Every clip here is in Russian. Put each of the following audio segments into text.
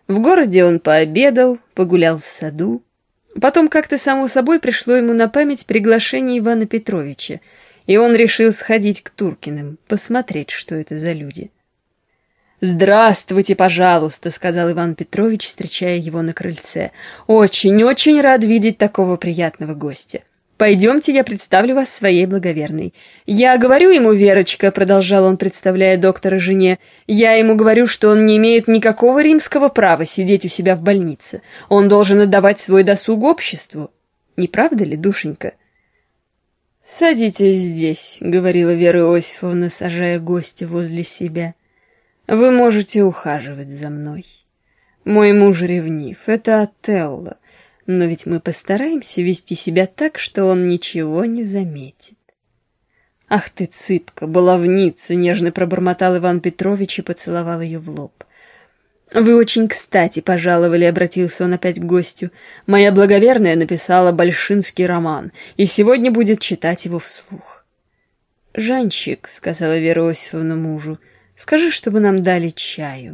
В городе он пообедал, погулял в саду. Потом как-то само собой пришло ему на память приглашение Ивана Петровича, и он решил сходить к Туркиным, посмотреть, что это за люди. «Здравствуйте, пожалуйста», — сказал Иван Петрович, встречая его на крыльце. «Очень-очень рад видеть такого приятного гостя. Пойдемте, я представлю вас своей благоверной. Я говорю ему, Верочка, — продолжал он, представляя доктора жене, — я ему говорю, что он не имеет никакого римского права сидеть у себя в больнице. Он должен отдавать свой досуг обществу. Не правда ли, душенька?» «Садитесь здесь», — говорила Вера Иосифовна, сажая гостя возле себя. «Вы можете ухаживать за мной. Мой муж ревнив, это Отелло. Но ведь мы постараемся вести себя так, что он ничего не заметит». «Ах ты, цыпка, баловница!» — нежно пробормотал Иван Петрович и поцеловал ее в лоб. «Вы очень кстати пожаловали», — обратился он опять к гостю. «Моя благоверная написала большинский роман, и сегодня будет читать его вслух». «Жанчик», — сказала Вера Иосифовна мужу, — «скажи, чтобы нам дали чаю».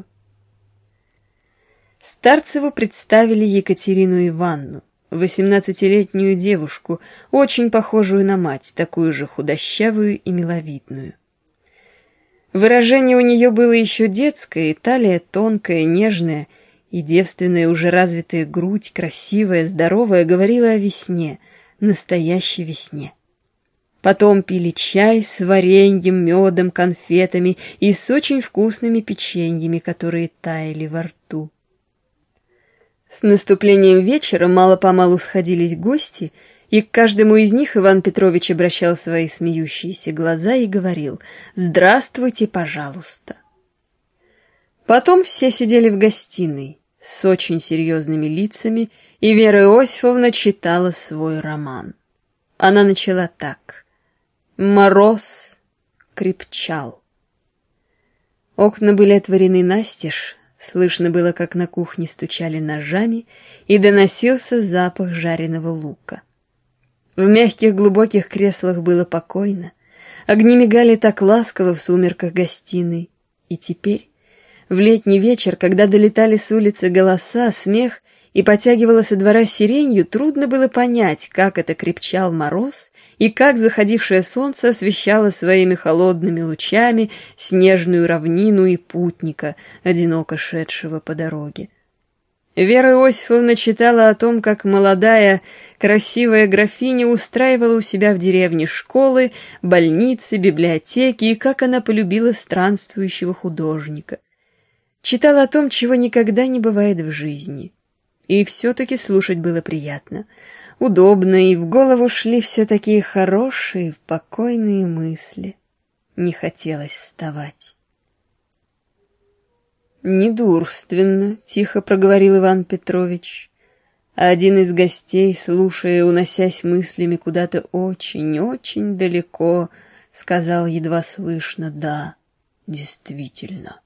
Старцеву представили Екатерину Ивановну, 18-летнюю девушку, очень похожую на мать, такую же худощавую и миловидную. Выражение у нее было еще детское, и талия тонкая, нежная, и девственная, уже развитая грудь, красивая, здоровая, говорила о весне, настоящей весне. Потом пили чай с вареньем, медом, конфетами и с очень вкусными печеньями, которые таяли во рту. С наступлением вечера мало-помалу сходились гости, и к каждому из них Иван Петрович обращал свои смеющиеся глаза и говорил: «Здравствуйте, пожалуйста». Потом все сидели в гостиной с очень серьезными лицами, и Вера Иосифовна читала свой роман. Она начала так: «Мороз крепчал». Окна были отворены настежь, слышно было, как на кухне стучали ножами, и доносился запах жареного лука. В мягких глубоких креслах было покойно, огни мигали так ласково в сумерках гостиной, и теперь, в летний вечер, когда долетали с улицы голоса, смех и потягивало со двора сиренью, трудно было понять, как это крепчал мороз и как заходившее солнце освещало своими холодными лучами снежную равнину и путника, одиноко шедшего по дороге. Вера Иосифовна читала о том, как молодая, красивая графиня устраивала у себя в деревне школы, больницы, библиотеки, и как она полюбила странствующего художника. Читала о том, чего никогда не бывает в жизни. И все-таки слушать было приятно, удобно, и в голову шли все такие хорошие, покойные мысли. Не хотелось вставать. «Недурственно», — тихо проговорил Иван Петрович. А один из гостей, слушая, уносясь мыслями куда-то очень-очень далеко, сказал едва слышно: «Да, действительно».